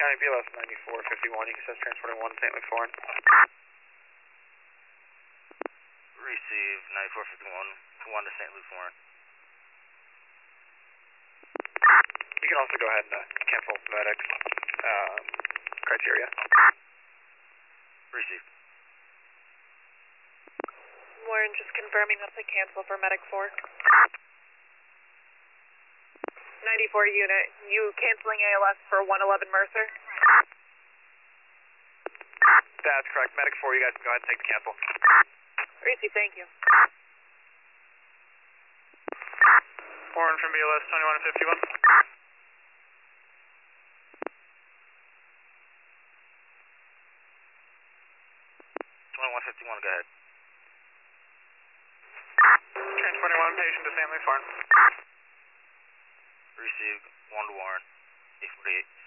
County BLS 9451, you can says transporting 1 St. Luke Foreign. Receive 9451 to 1 to St. Luke Foreign. You can also go ahead and cancel medics criteria. Receive. Warren, just confirming that's a cancel for medic 4. 94 unit, you canceling ALS for 111 Mercer? That's correct. Medic 4, you guys can go ahead and take the cancel. Receive, thank you. Warren from BLS 2151. 2151, go ahead. Transporting 1 patient to St. Luke Foreign. Received 1 to Warren, 848.